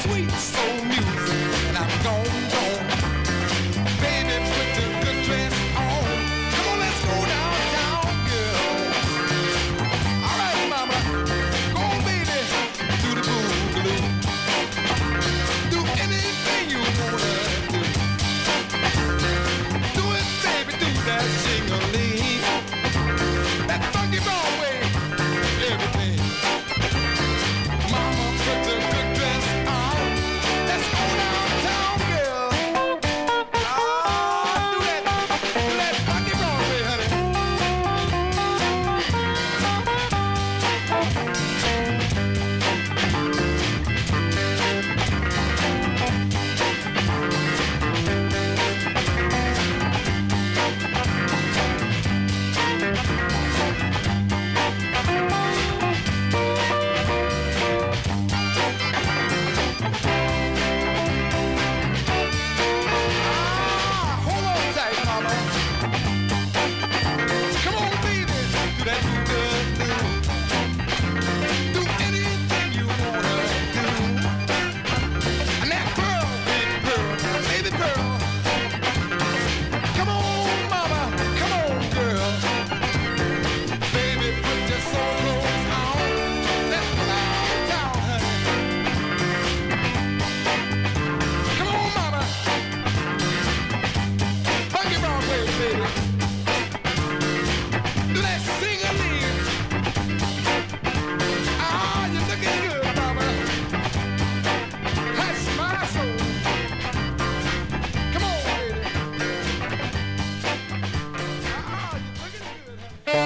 sweet soul music, and I'm gone. Baby, put the good dress on. Come on, let's go downtown, girl. All right, mama, go on, baby, do the boogaloo. Do anything you wanna do. Do it, baby, do that sing-a-ling. That funky Broadway, everything. Mama, put the good dress on. Let's go downtown, girl. Do that funky Broadway, honey. Hold on tight, mama. Come on, baby, do that good do. Do anything you wanna do. And that pearl, baby pearl. Come on, mama, come on, girl. Baby, put your soul clothes on. Let's go downtown, honey. Come on, mama. Funky Broadway, baby. Do that sing-a-ling. Ah, you're looking good, mama. Hush my soul. Come on, baby. Ah, you're looking good,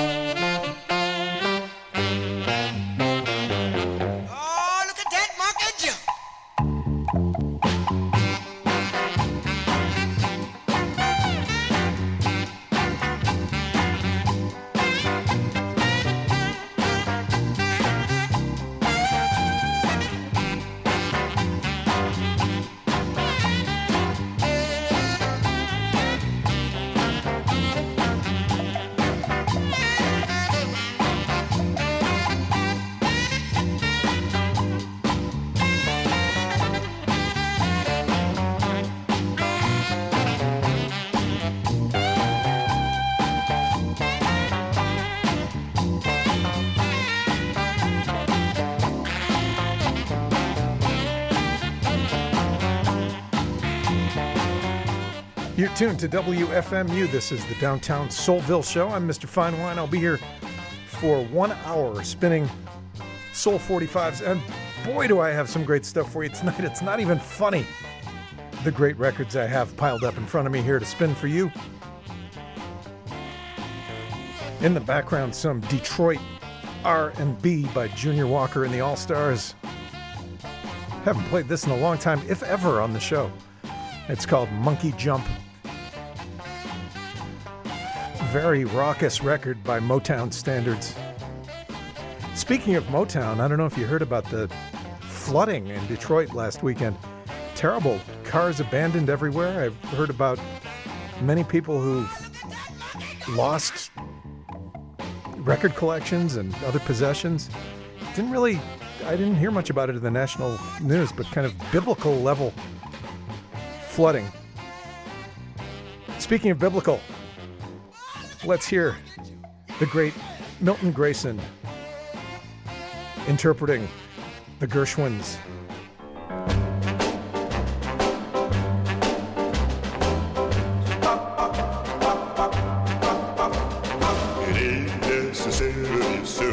honey. Oh, look at that monkey jump. You're tuned to WFMU. This is the Downtown Soulville Show. I'm Mr. Fine Wine. I'll be here for 1 hour spinning Soul 45s. And boy, do I have some great stuff for you tonight. It's not even funny, the great records I have piled up in front of me here to spin for you. In the background, some Detroit R&B by Junior Walker and the All-Stars. Haven't played this in a long time, if ever, on the show. It's called Monkey Jump. Very raucous record by Motown standards. Speaking of Motown, I don't know if you heard about the flooding in Detroit last weekend. Terrible. Cars abandoned everywhere. I've heard about many people who've lost record collections and other possessions. I didn't hear much about it in the national news, but kind of biblical level flooding. Speaking of biblical, let's hear the great Milton Grayson interpreting the Gershwins. It ain't necessarily so.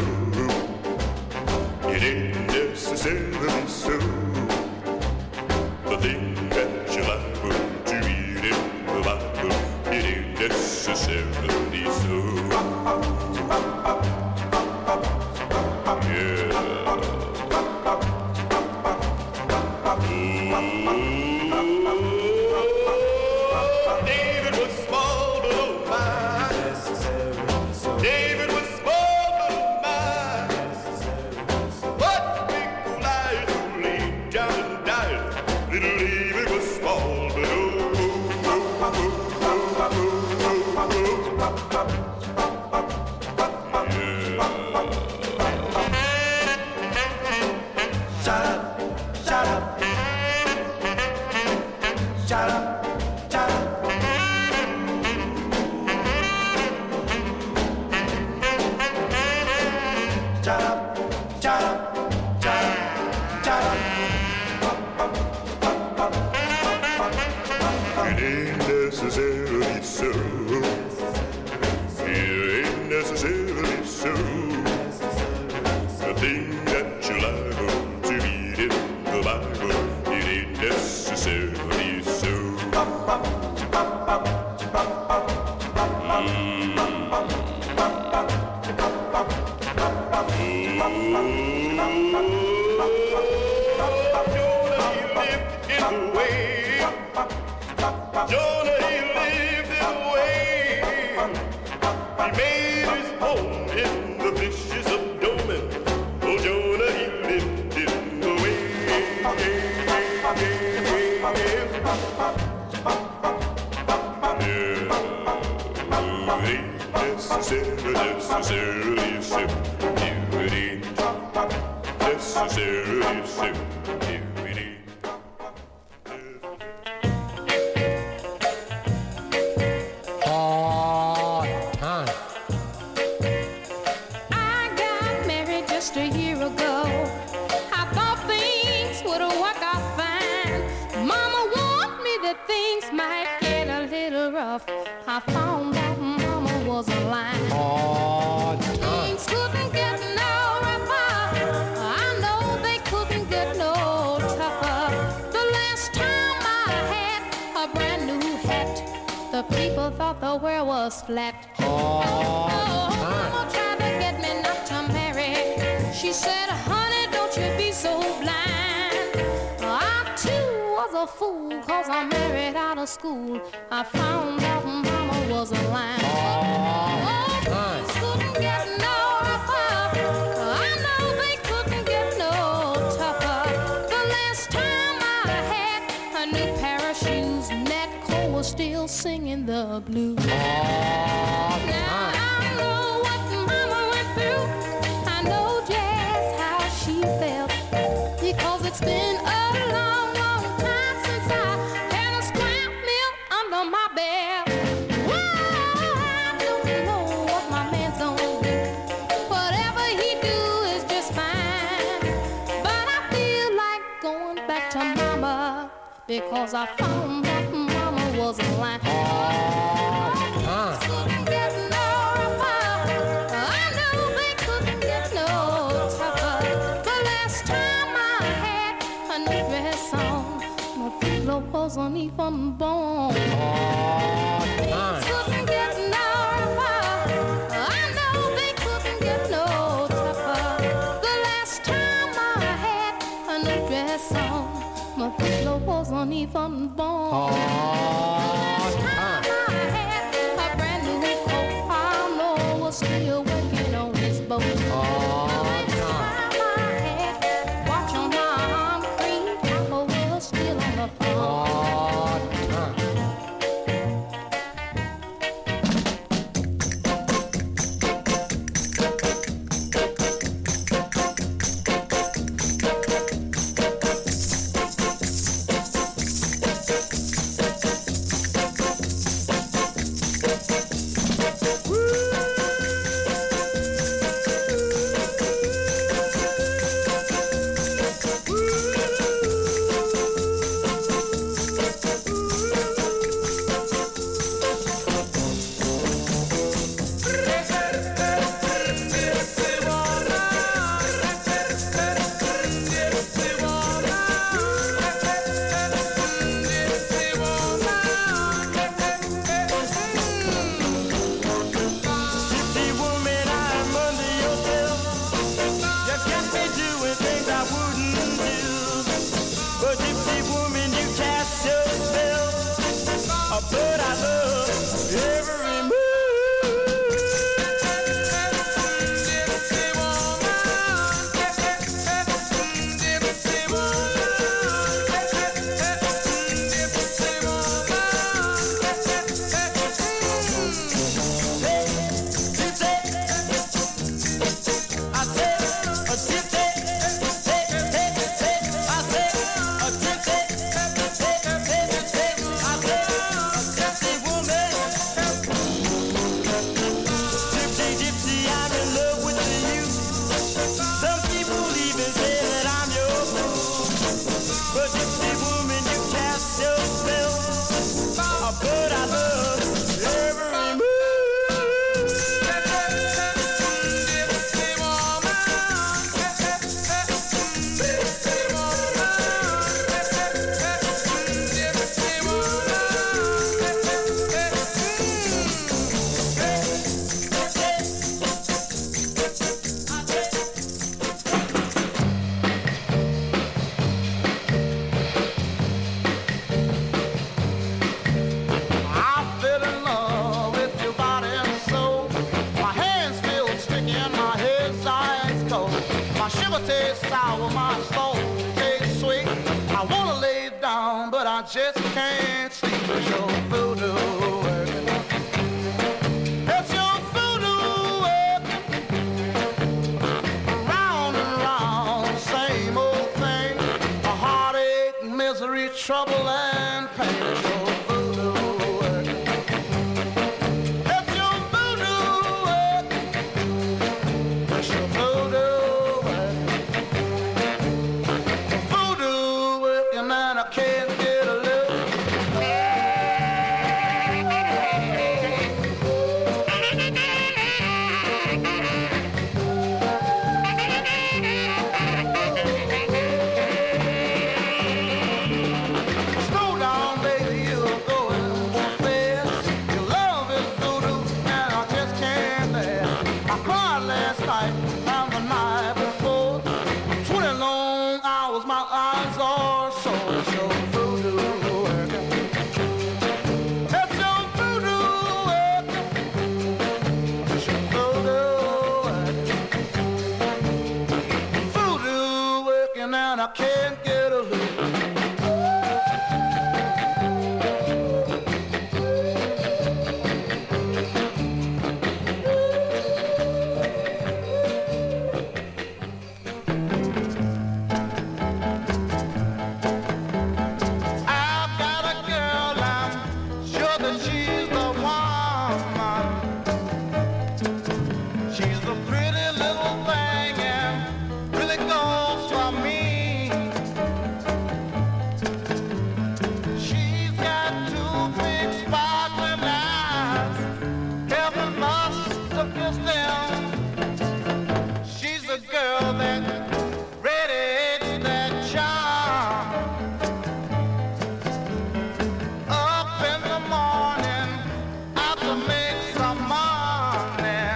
It ain't necessarily so. The thing that you like when you read in the Bible, it ain't necessarily so. Yeah. David was small but oh my. David was small but oh my. But big Goliath who laid down and died. Little David was small but Shut up, I got married just a year ago. I thought things would work out fine. Mama warned me that things might get a little rough. I found out Mama wasn't lying. Things couldn't get no rougher. I know they couldn't get no tougher. The last time I had a brand new hat, the people thought the world was flat. Mama tried to get me not to marry. She said, honey, don't you be so blind. I too was a fool, cause I married out of school. I found out Mama wasn't lying. Things couldn't get no rougher. I know they couldn't get no tougher. The last time I had a new pair of shoes, Nat Cole was still singing the blues. Now I know what Mama went through. I know just how she felt, because it's been a long, long time since I had a square meal under my belt. Whoa, I don't know what my man's gonna do. Whatever he do is just fine. But I feel like going back to Mama, because I found out Mama wasn't lying. Couldn't get no rougher. I know they couldn't get no tougher. The last time I had a new dress on, my feeler wasn't even born. Things couldn't get no rougher. I know they couldn't get no tougher. The last time I had a new dress on, my feeler wasn't even born. Last time I had a brand new coat, I know I was still working on his boat. Last time I had watch on my arm cream, Papa was still on the phone. My sugar tastes sour, my soul tastes sweet. I wanna lay down, but I just can't sleep. It's your voodoo working. It's your voodoo working. Round and round, same old thing. A heartache, misery, trouble, and pain. It's your voodoo working. It's your voodoo working. It's your voodoo working. Voodoo working, and I can't get a look. Slow down, baby, you're going too fast. Your love is voodoo, and I just can't bear. I cried last night and the night before. 20 long hours, my eyes are sore. It's your voodoo working. It's your voodoo working. It's your voodoo working. Voodoo working, and I can't get a look. I've got a girl, I'm sure that she's the one. She's a pretty little thing and really goes for me. She's got two big sparkling eyes. Heaven must have kissed them. She's a girl that radiates that charm. Up in the morning, out to make some money.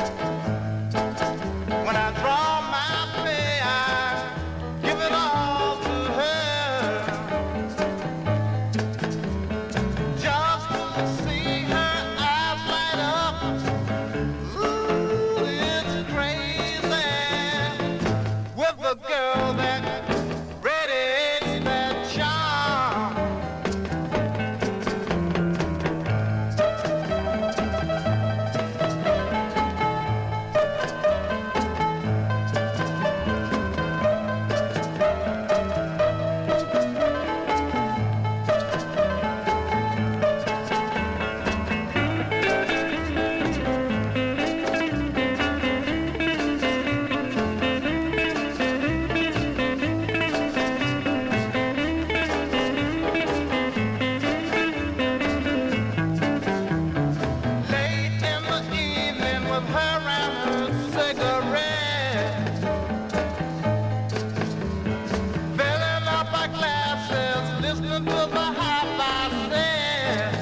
When I draw my pay, I give it all to her. Just to see her eyes light up, ooh, it's crazy. With the girl that radiates that charm. Late in the evening with her and her cigarette, filling up our glasses, listening to the hi-fi set.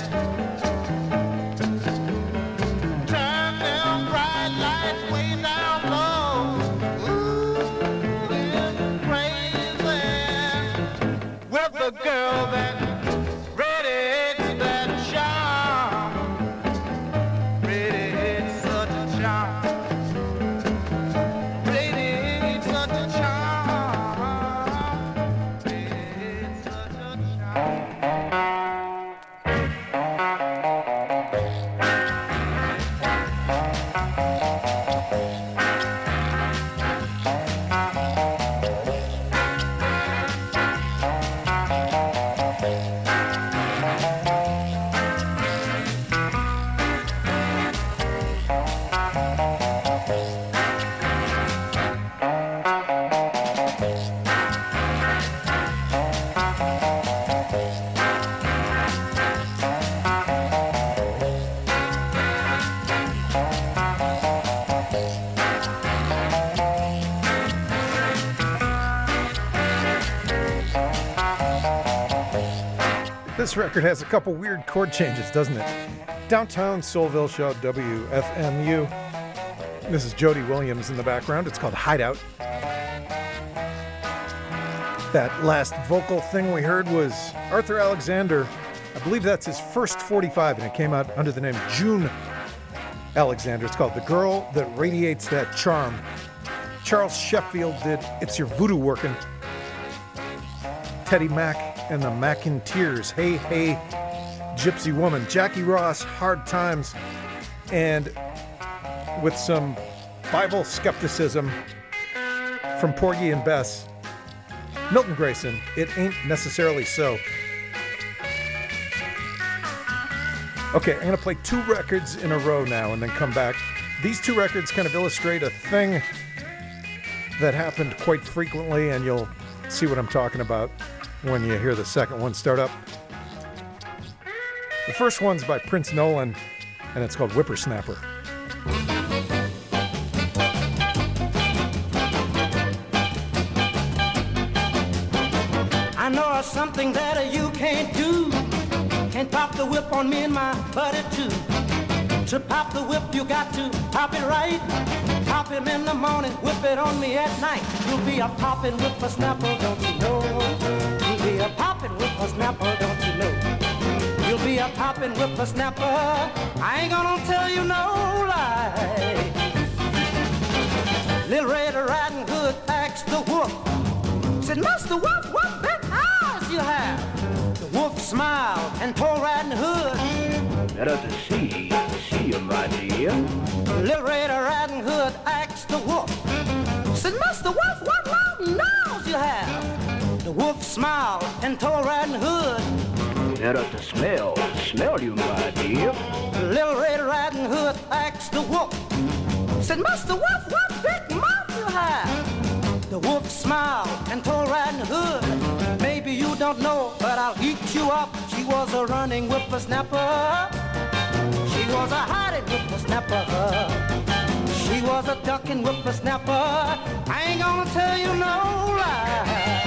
Turn them bright lights way down low. Ooh, it's crazy. With the girl that radiates that charm. Radiates such a charm. Radiates such a charm. Radiates such a charm. This record has a couple weird chord changes, doesn't it? Downtown Soulville Show, WFMU. This is Jody Williams in the background. It's called Hideout. That last vocal thing we heard was Arthur Alexander. I believe that's his first 45, and it came out under the name June Alexander. It's called The Girl That Radiates That Charm. Charles Sheffield did It's Your Voodoo Workin'. Teddy Mack and the McIntyres, Hey Hey Gypsy Woman. Jackie Ross, Hard Times, and with some Bible skepticism from Porgy and Bess, Milton Grayson, It Ain't Necessarily So. Okay, I'm going to play 2 records in a row now and then come back. These 2 records kind of illustrate a thing that happened quite frequently, and you'll see what I'm talking about when you hear the second one start up. The first one's by Prince Nolan, and it's called Whippersnapper. I know something that you can't do. Can't pop the whip on me and my buddy too. To pop the whip, you got to pop it right. Pop him in the morning, whip it on me at night. You'll be a poppin' whippersnapper, don't you know? You'll be a poppin' whippersnapper, don't you know? You'll be a poppin' whippersnapper. I ain't gonna tell you no lie. Little Red Riding Hood asked the wolf. Said, Master Wolf, what big eyes you have? The wolf smiled and told Riding Hood, better to see him, my dear. Little Red Riding Hood asked the wolf. Said, Master Wolf, what long nose you have? The wolf smiled and told Riding Hood, better to smell you, my dear. Little Red Riding Hood asked the wolf. Said, Master Wolf, what big mouth you have? The wolf smiled and told Riding Hood, maybe you don't know, but I'll eat you up. She was a running whippersnapper. She was a hiding whippersnapper. She was a ducking whippersnapper. I ain't gonna tell you no lie.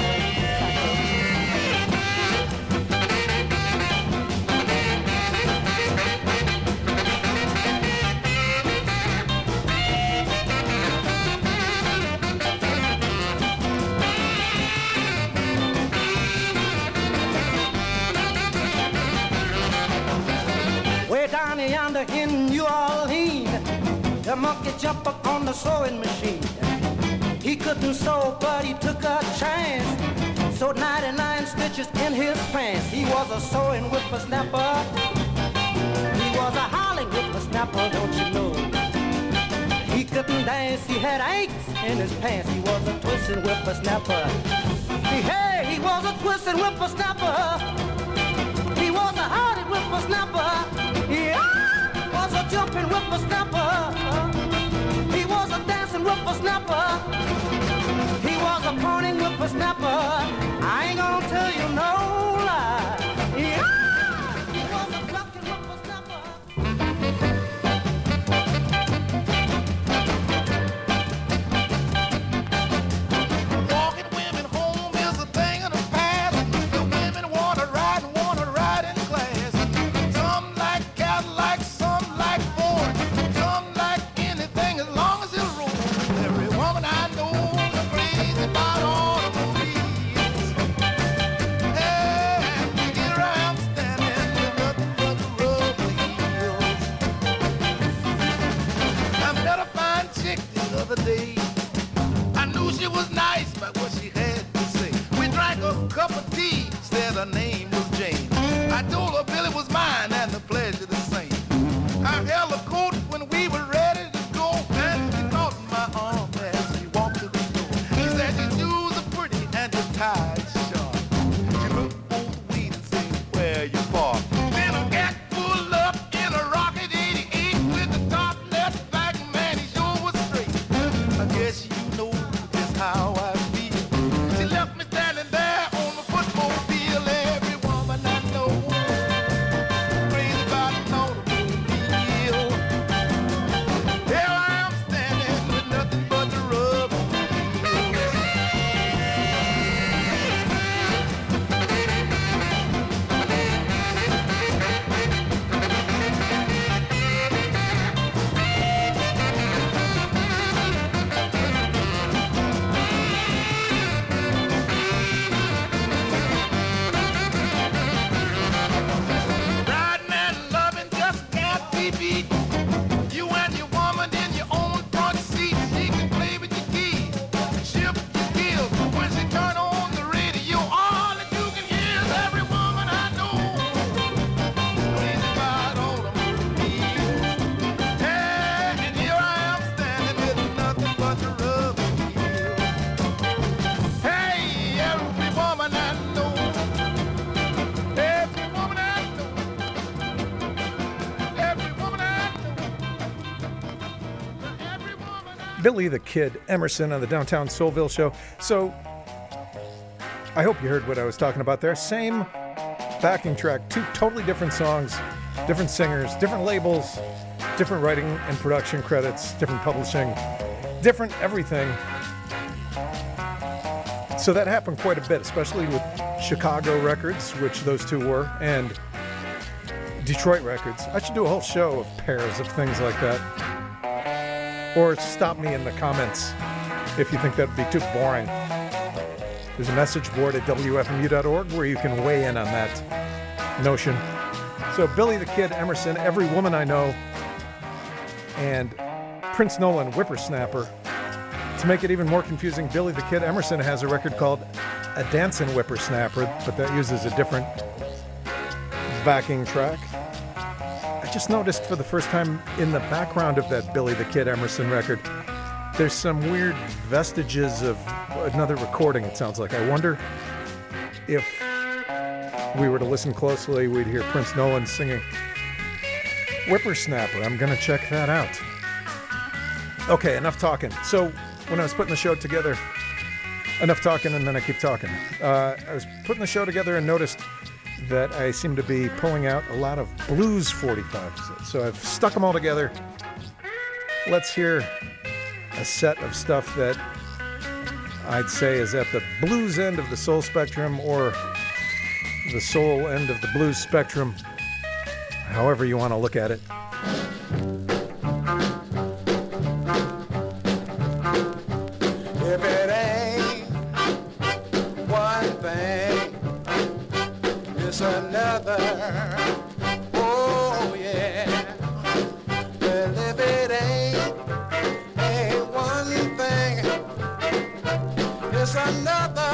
Down yonder in New Orleans, the monkey jumped up on the sewing machine. He couldn't sew, but he took a chance. Sewed 99 stitches in his pants. He was a sewing whippersnapper. He was a howling whippersnapper, don't you know? He couldn't dance, he had aches in his pants. He was a twisting whippersnapper. He was a twisting whippersnapper. He was a howling whippersnapper. He was a jumping whippersnapper. He was a dancing whippersnapper. He was a pointing whippersnapper. I ain't gonna tell you no lie. He was a plucking whippersnapper. Walking women home is a thing of the past. The women wanna ride in class. Some like Cadillac, some like Ford, some like anything as long as it'll roll. Every woman I know is crazy about automobiles. And we get around standing with nothing but the rubber heels. I met a fine chick the other day. I knew she was nice by what she had to say. We drank a cup of tea, said her name was Jane. I told her Billy was mine and the pleasure the same. I held her coat when we were ready to go, and she caught my arm as she walked to the door. She said your shoes are pretty and your tie is sharp. She looked both ways and said, where you park? Then a cat pulled up in a rocket 88 with the top left back, man, he sure was straight. I guess you know just how I feel. She left me standing there on the football field. Every woman I know Billy the Kid Emerson on the Downtown Soulville Show. So, I hope you heard what I was talking about there. Same backing track, two totally different songs, different singers, different labels, different writing and production credits, different publishing, different everything. So that happened quite a bit, especially with Chicago Records, which those two were, and Detroit Records. I should do a whole show of pairs of things like that. Or stop me in the comments if you think that'd be too boring. There's a message board at WFMU.org where you can weigh in on that notion. So Billy the Kid Emerson, Every Woman I Know, and Prince Nolan, Whippersnapper. To make it even more confusing, Billy the Kid Emerson has a record called A Dancin' Whippersnapper, but that uses a different backing track. I just noticed for the first time in the background of that Billy the Kid Emerson record, there's some weird vestiges of another recording, it sounds like. I wonder if we were to listen closely, we'd hear Prince Nolan singing Whippersnapper. I'm going to check that out. Okay, enough talking. So when I was putting the show together, enough talking and then I keep talking. I was putting the show together and noticed that I seem to be pulling out a lot of blues 45s. So I've stuck them all together. Let's hear a set of stuff that I'd say is at the blues end of the soul spectrum or the soul end of the blues spectrum, however you want to look at it. If it ain't one thing, it's another. Oh yeah. Well, if it ain't one thing, it's another.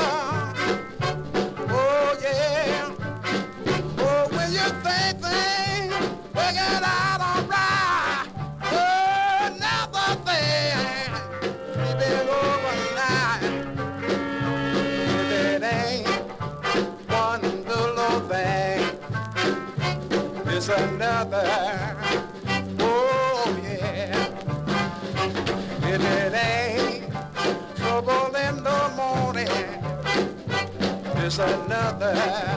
Oh yeah. Oh, when you think things work it out alright. Oh, another thing, keep it overnight. If it ain't one little thing, it's another. Oh yeah. If it ain't trouble in the morning, it's another.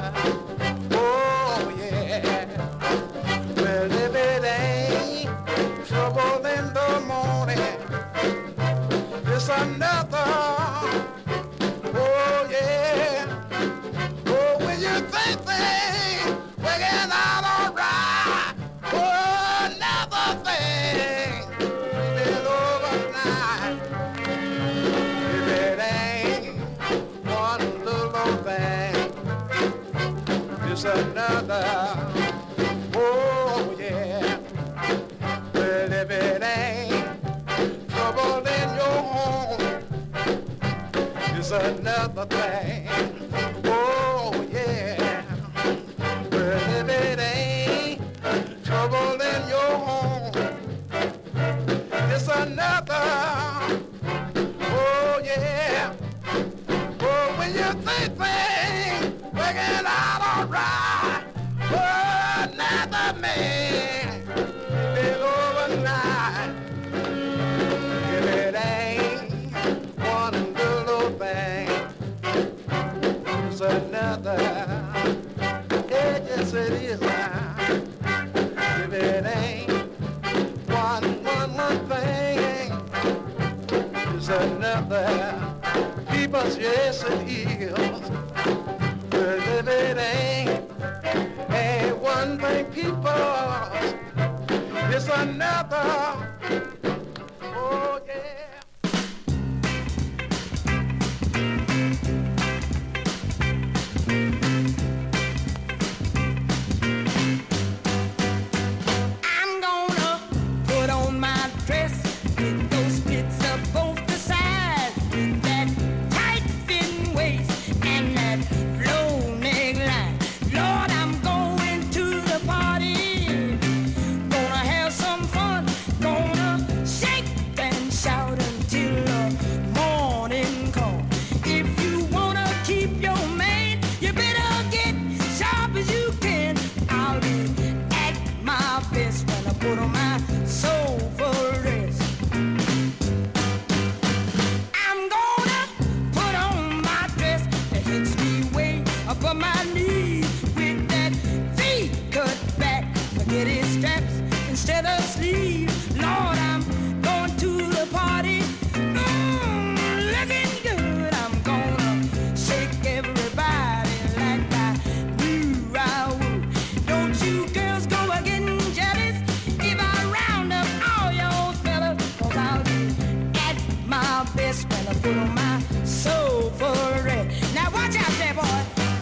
Oh yeah. Well, if it ain't trouble in the morning, it's another. Oh yeah. Oh, when you think things working out alright. Oh, another thing, keep it overnight. If it ain't one little thing, it's another. Oh yeah. Well, if it ain't trouble in your home, it's another thing. Oh yeah. Well, if it ain't trouble in your home, it's another. Oh yeah. Oh, when you think things working out alright. Oh, another man, live overnight. If it ain't one little thing, it's another. Yeah, yes it is now. If it ain't one thing, it's another. People, yes it is. Well, if it ain't one thing, people, it's another. Oh yeah. I'm gonna put on my dress with those slits up both the sides, with that tight fitting waist and that low neckline. Lord, I'm going to the party, gonna have some fun, gonna instead of sleep. Lord, I'm going to the party. Looking good. I'm gonna shake everybody like I knew I would. Don't you girls go a getting jealous if I round up all your fellas, 'cause I'll be at my best when I put on my soul for rest. Now watch out there, boy.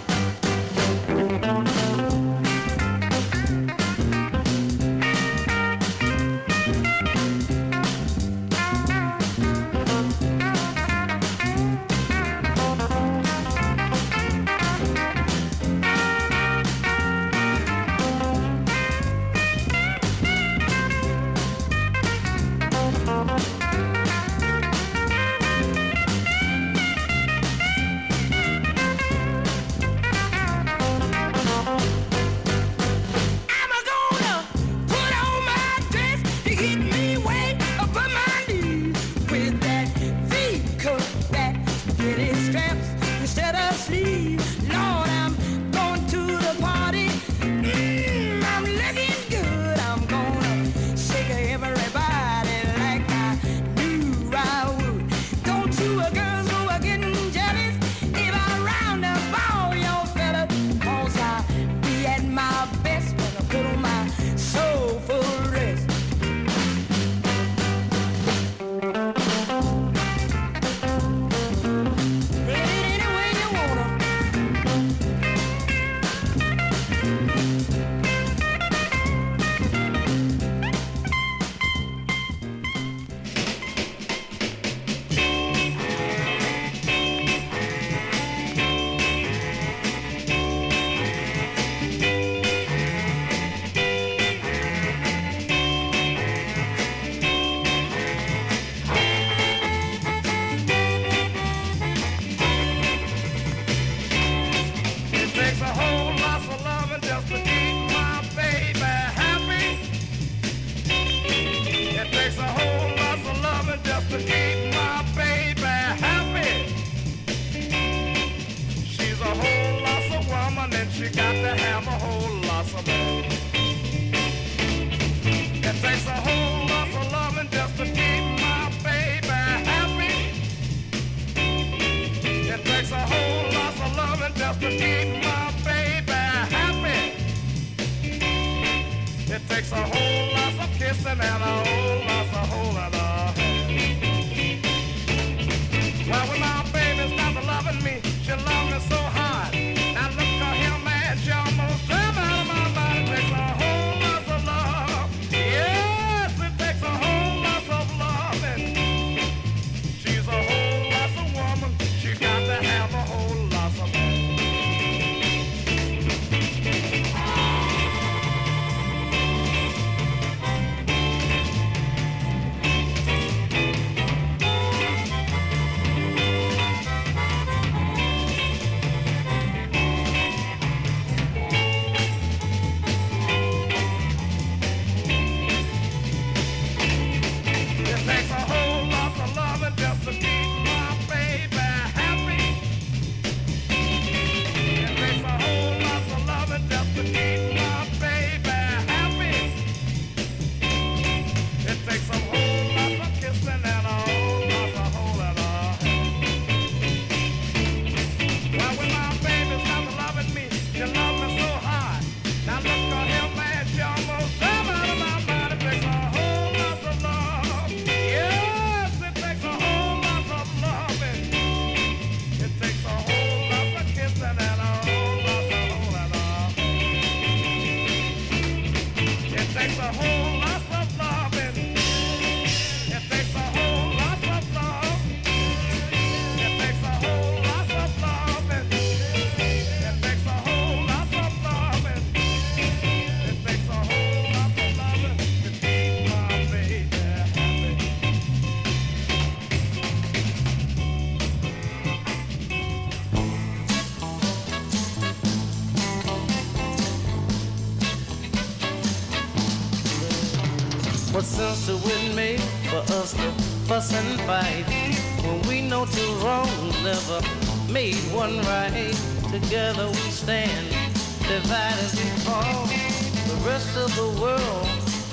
What sense it would make for us to fuss and fight when we know two wrongs never made one right? Together we stand, divided we fall. The rest of the world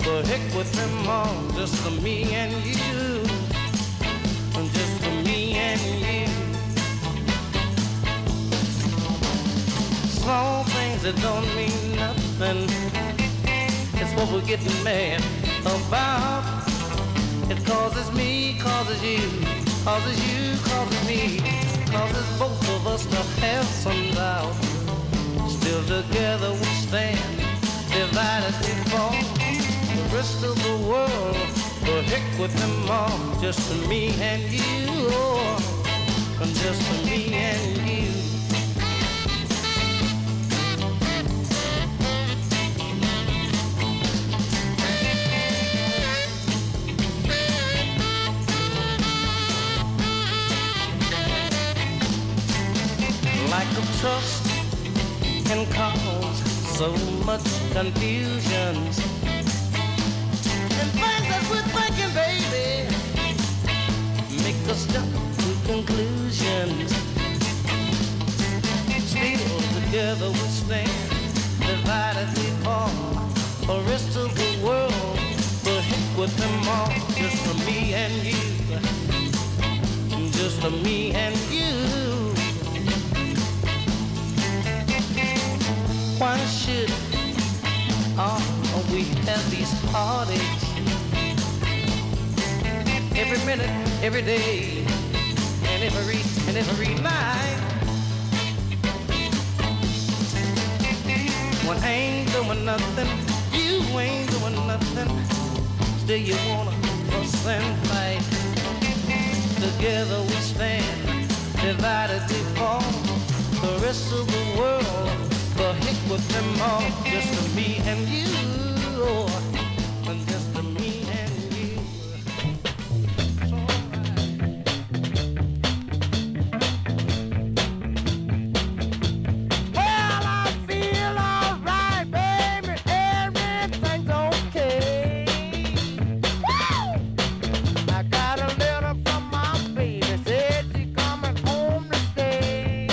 but heck with them all, just for me and you, just for me and you. Small things that don't mean nothing, it's what we're getting mad about. It causes me, causes you, causes you, causes me, causes both of us to have some doubt. Still together we stand, divided we fall. The rest of the world, but heck with them all, just for me and you, oh, just for me and you. Like a trust can cause so much confusion, and things that we're thinking, baby, make us jump to conclusions. Still together we stand, divided we fall. The rest of the world, but heck with them all, just for me and you, just for me and you. Why should we have these heartaches every minute, every day, and every night? One ain't doing nothing, you ain't doing nothing, still you wanna fuss and fight. Together we stand, divided we fall. The rest of the world, but heck with them all, just for me and you, and just for me and you. Well, I feel alright, baby. Everything's okay. Woo! I got a letter from my baby, said she's coming home to stay.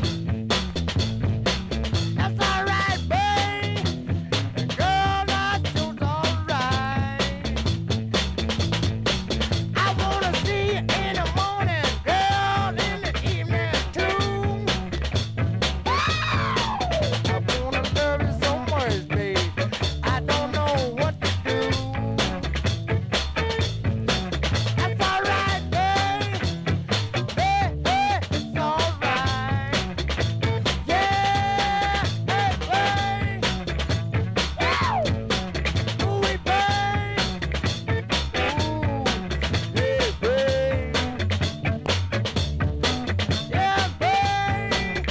That's alright, babe. Girl, that's just alright. I wanna see you in the morning, girl, in the evening too. I wanna love you so much, babe. I don't know what to do. That's alright, babe. Hey, it's alright. Yeah, hey, babe. Ooh, babe. Ooh, hey, babe. Yeah, babe.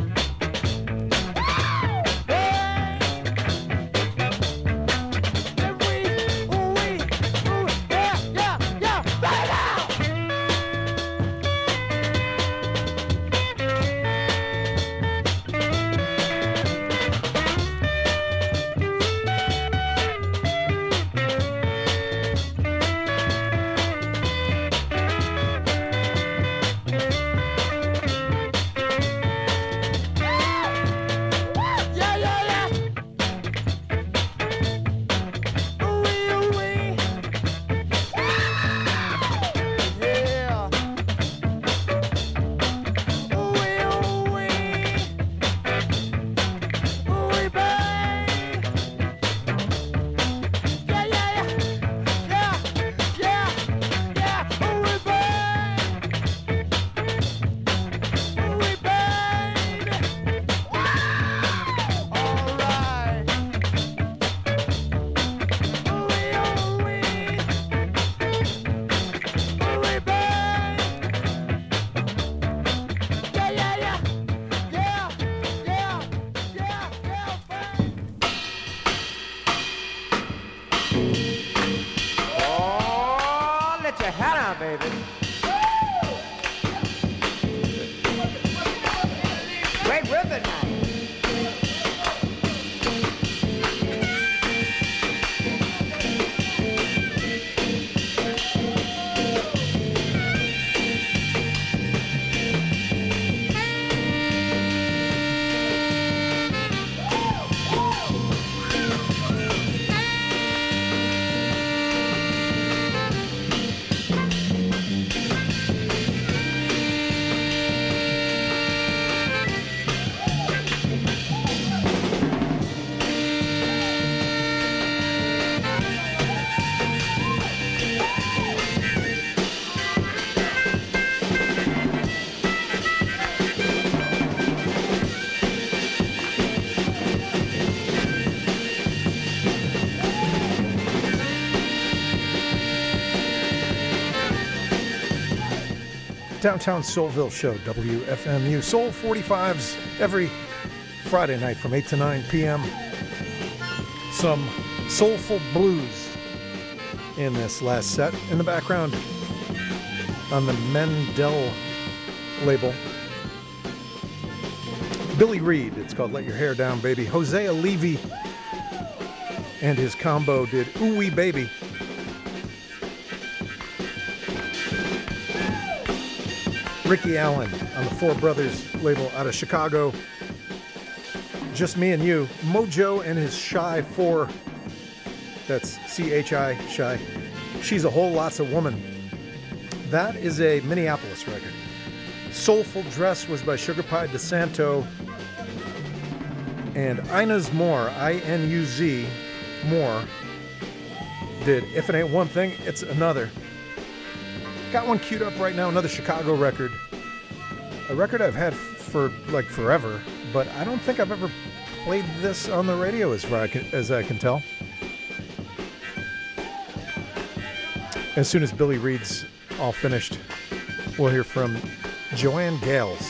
Oh, let your hat on, baby. Great ribbon now. Downtown Soulville Show, WFMU. Soul 45s every Friday night from 8 to 9 p.m. Some soulful blues in this last set. In the background, on the Mendel label, Billy Reed. It's called Let Your Hair Down, Baby. Jose Levy and his combo did Ooh Wee Baby. Ricky Allen on the Four Brothers label out of Chicago. Just Me and You. Mojo and his Shy Four. That's C-H-I, Shy. She's a Whole Lots of Woman. That is a Minneapolis record. Soulful Dress was by Sugar Pie DeSanto. And Inez Moore, I-N-U-Z, Moore, did If It Ain't One Thing, It's Another. Got one queued up right now, another Chicago record. A record I've had for like forever, but I don't think I've ever played this on the radio as far as I can tell. As soon as Billy Reed's all finished, we'll hear from Joanne Gales.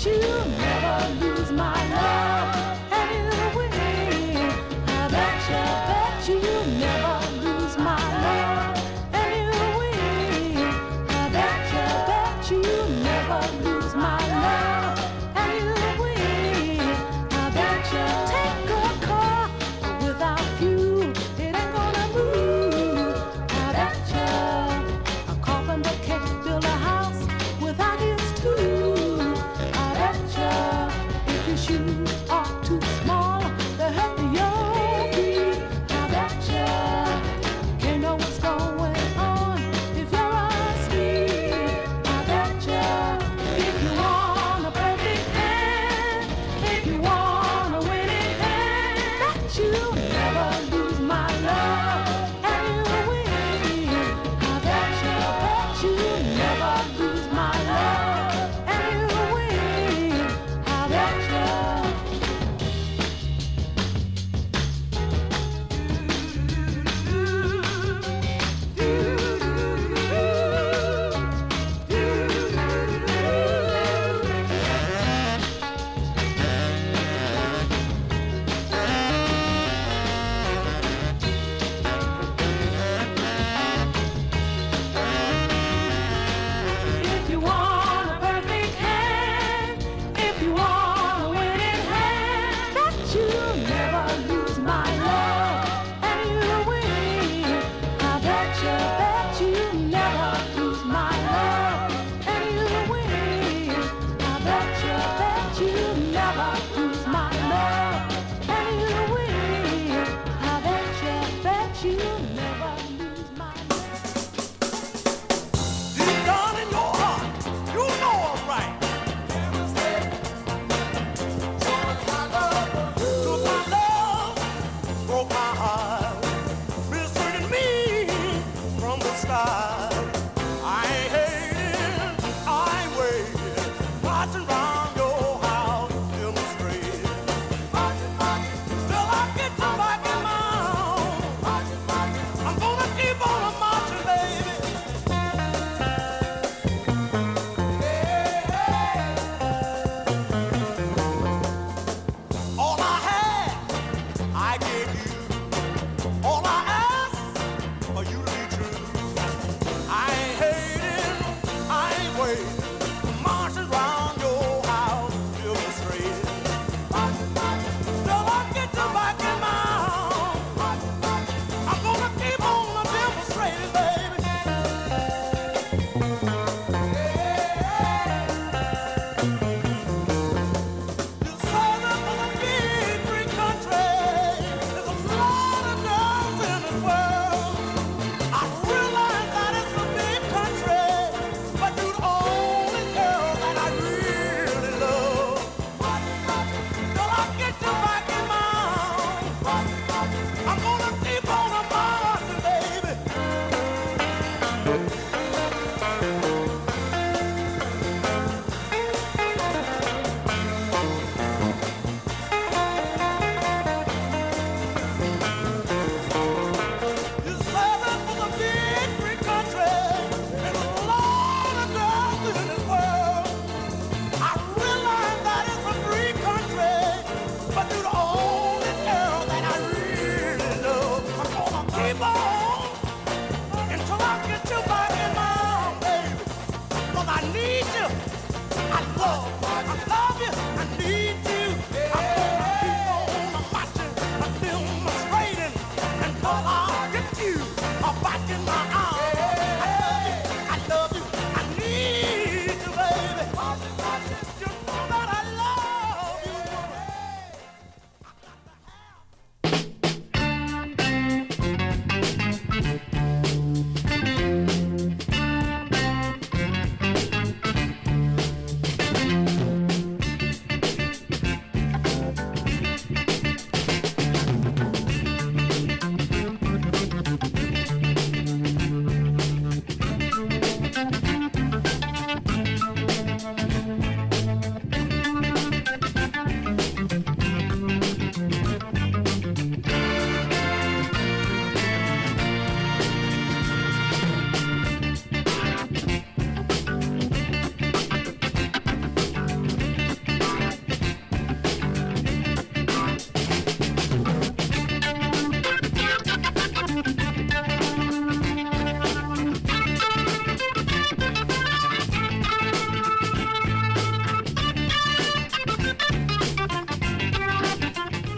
you'll never lose my love. And you'll win. I bet you'll never lose my love. And you'll win. I bet you'll never lose my love. And you'll win. I bet you take a car without fuel, it ain't gonna move. I bet you a carpenter can't build a house without his tools. I bet you if your shoes are too small, they hurt your feet. I bet you can't know what's going on if you're asleep. I bet you if you want a perfect hand, if you want a winning hand, that you'll never lose my love. And you'll win. I bet you'll never lose my love. And you'll win. I bet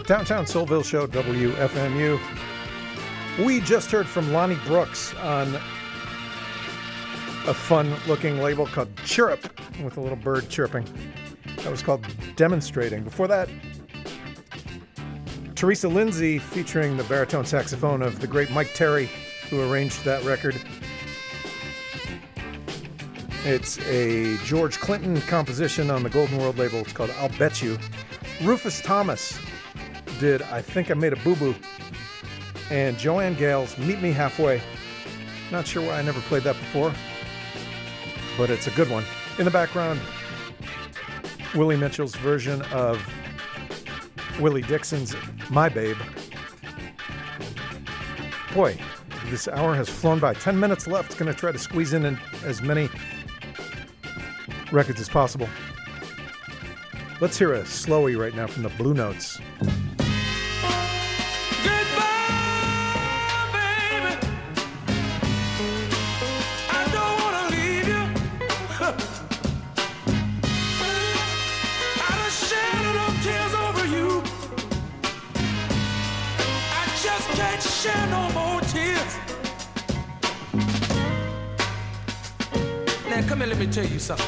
Downtown Soulville Show, WFMU. We just heard from Lonnie Brooks on a fun-looking label called Chirrup, with a little bird chirping. That was called Demonstrating. Before that, Teresa Lindsay featuring the baritone saxophone of the great Mike Terry, who arranged that record. It's a George Clinton composition on the Golden World label. It's called I'll Bet You. Rufus Thomas did I Think I Made a Boo Boo. And Joanne Gale's Meet Me Halfway. Not sure why I never played that before, but it's a good one. In the background, Willie Mitchell's version of Willie Dixon's My Babe. Boy, this hour has flown by. 10 minutes left. Going to try to squeeze in as many records as possible. Let's hear a slowie right now from the Blue Notes. Shed no more tears. Now come here, let me tell you something.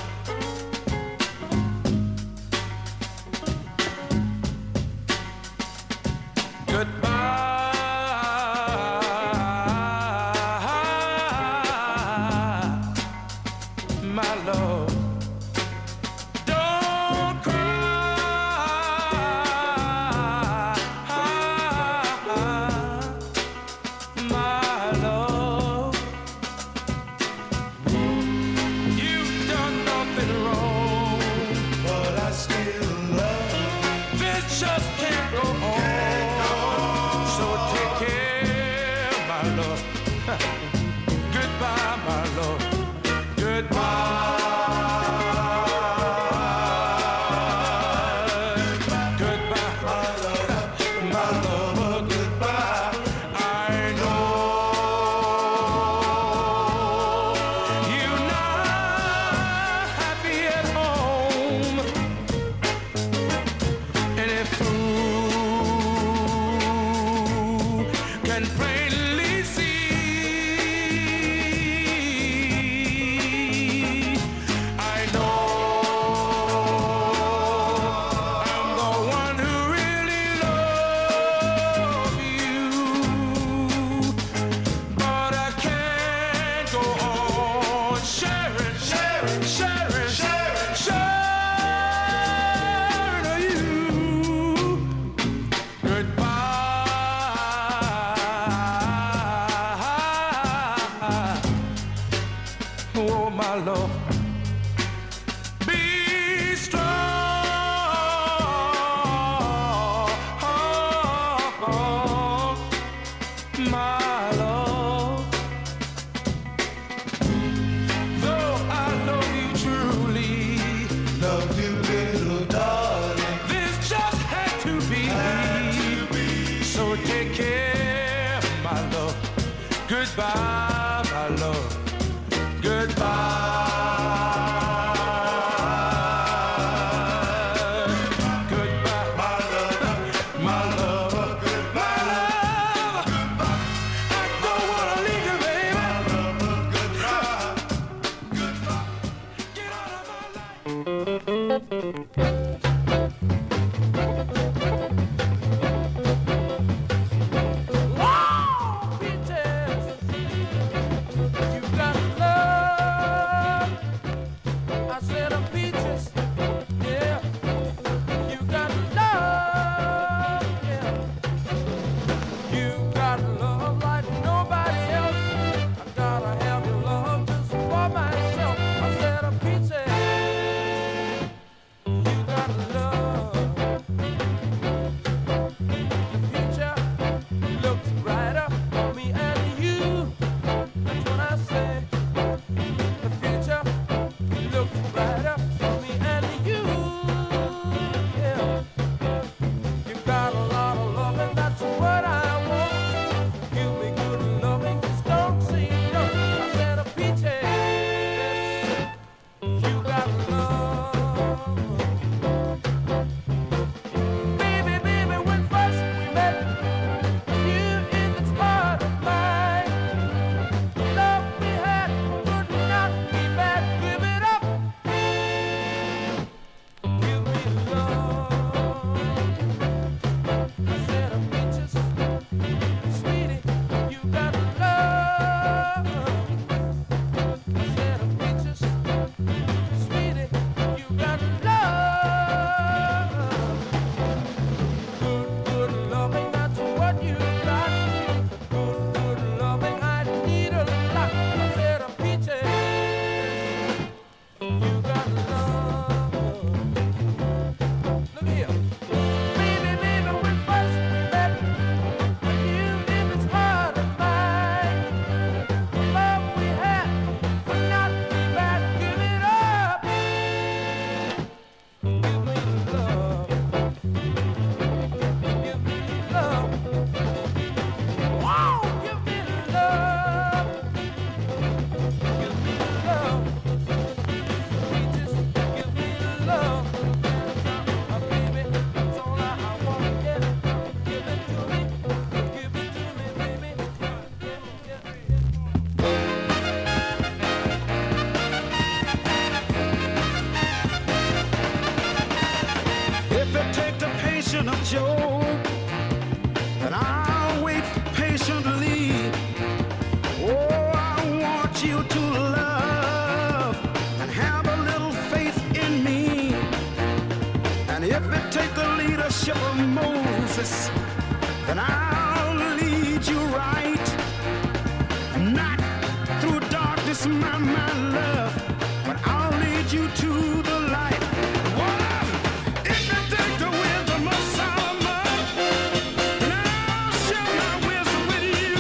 affliction of Job, and I'll wait patiently. Oh, I want you to love and have a little faith in me. And if it takes the leadership of Moses, then I'll lead you right. Not through darkness, my love, but I'll lead you to the light. If it takes the wisdom of Solomon, then I'll share my wisdom with you.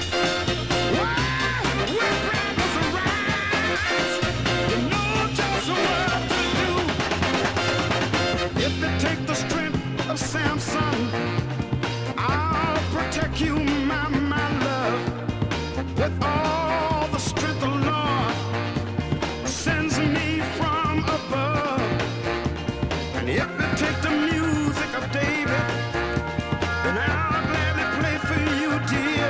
When problems arise, you know just what to do. If it takes the strength of Samson, I'll protect you, my love, with all the strength the Lord sends me from above. And if it takes the music of David, then I'll gladly play for you, dear.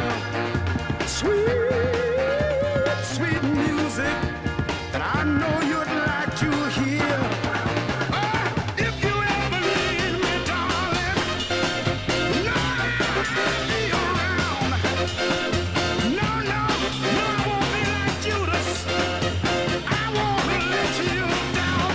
Sweet, sweet music that I know you'd like to hear. If you ever need me, darling, know I'll be around. No, I won't be like Judas. I won't let you down.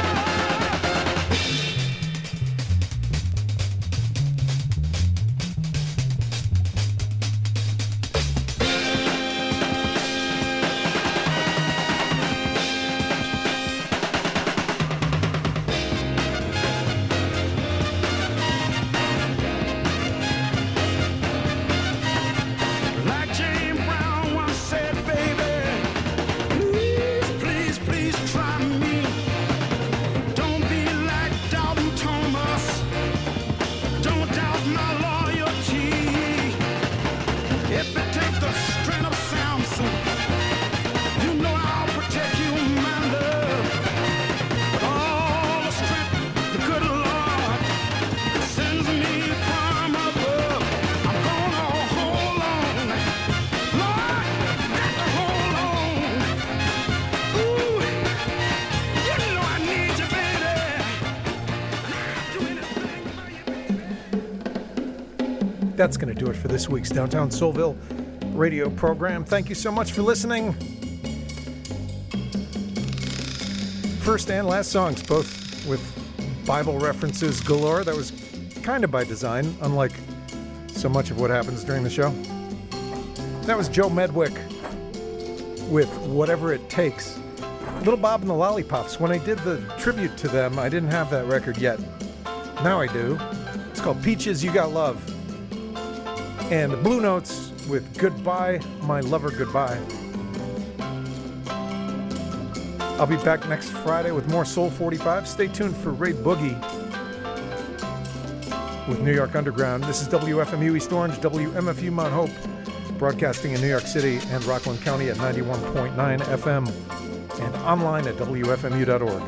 Like James Brown once said, baby, please, please try me. Don't be like Dalton Thomas. Don't doubt my loyalty. If it takes the strength of Samson, you know I'll protect you, my love. With all the strength the good Lord sends me from above. I'm gonna hold on. Lord, got to hold on. Ooh, you know I need you, baby. I'll do anything for you, baby. That's going to do it for this week's Downtown Soulville radio program. Thank you so much for listening. First and last songs, both with Bible references galore. That was kind of by design, unlike so much of what happens during the show. That was Joe Medwick with Whatever It Takes. Little Bob and the Lollipops. When I did the tribute to them, I didn't have that record yet. Now I do. It's called Peaches, You Got Love. And the Blue Notes with Goodbye, My Lover, Goodbye. I'll be back next Friday with more Soul 45. Stay tuned for Ray Boogie with New York Underground. This is WFMU East Orange, WMFU Mount Hope, broadcasting in New York City and Rockland County at 91.9 FM and online at WFMU.org.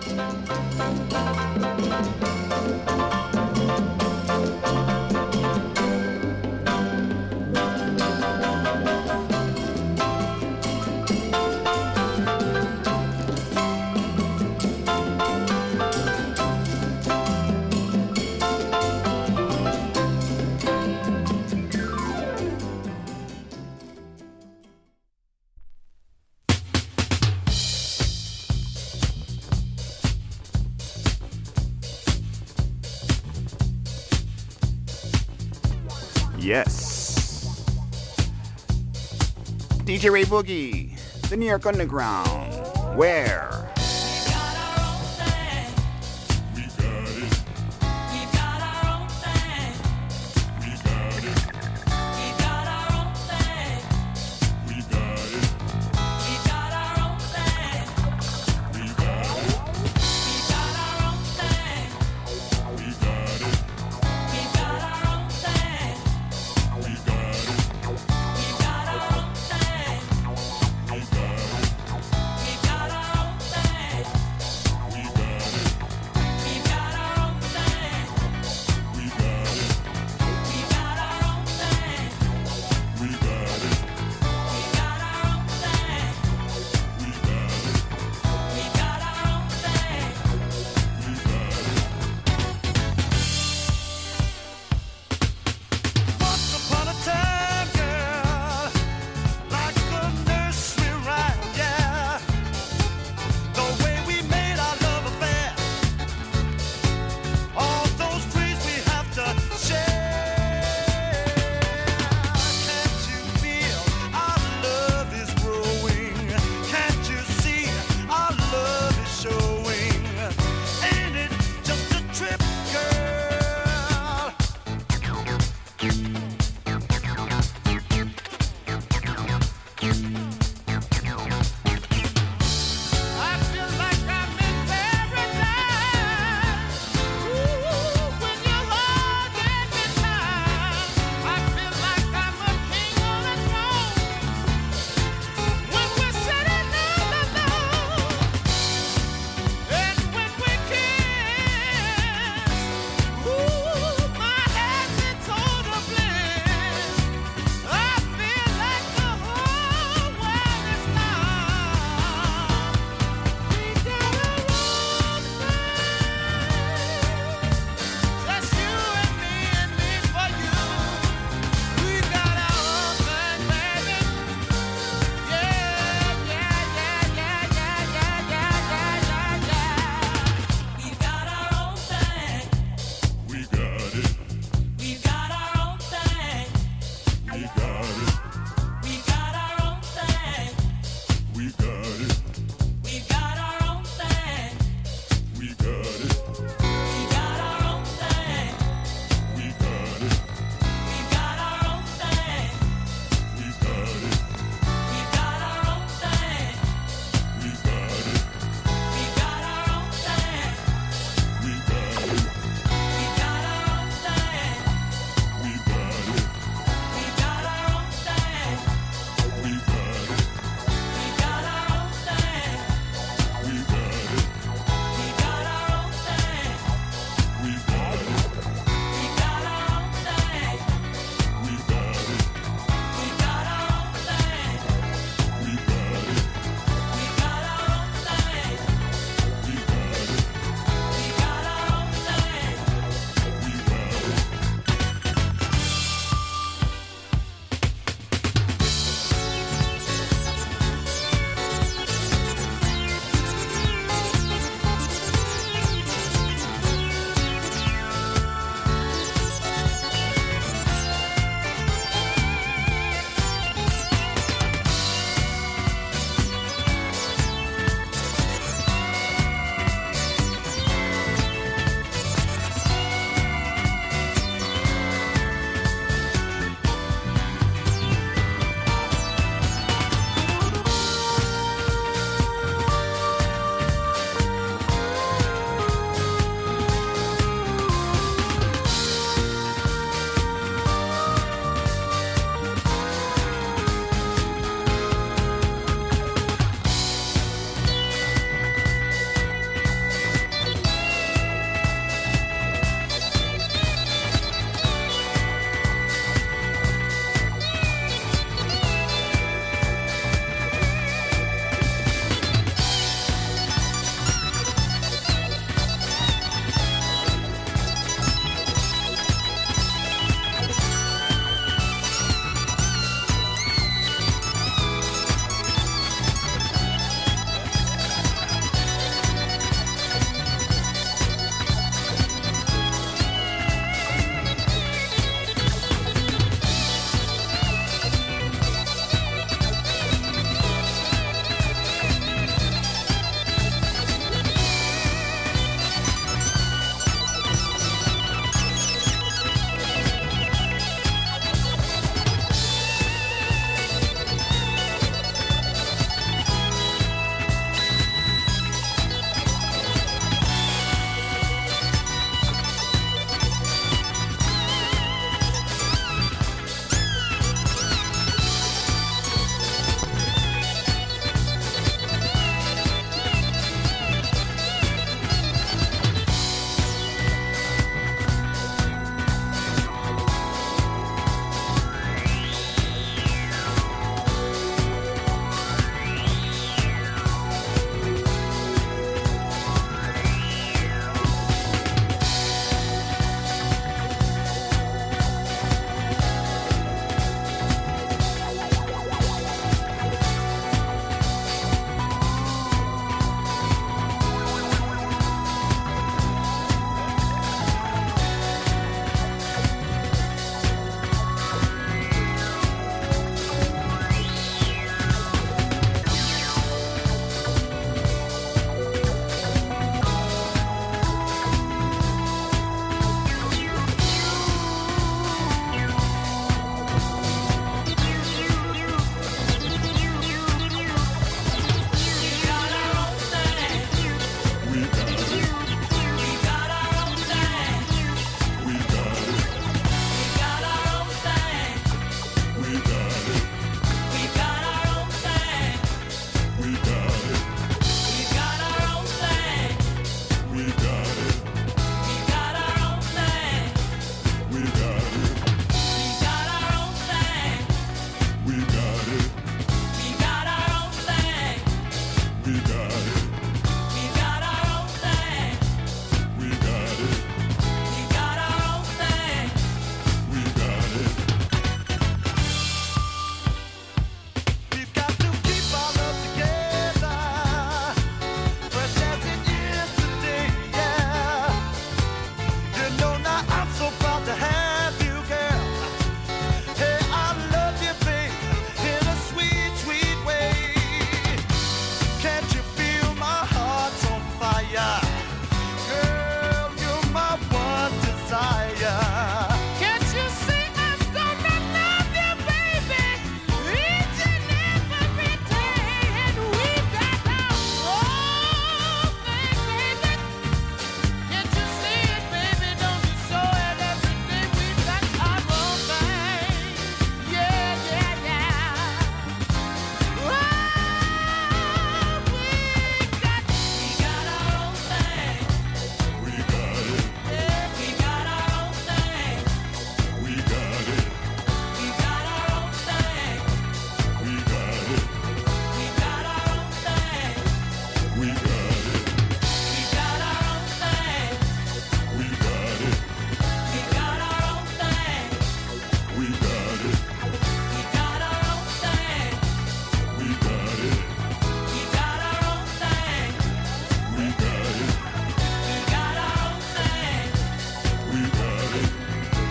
Yes. DJ Ray Boogie, the New York Underground. Where?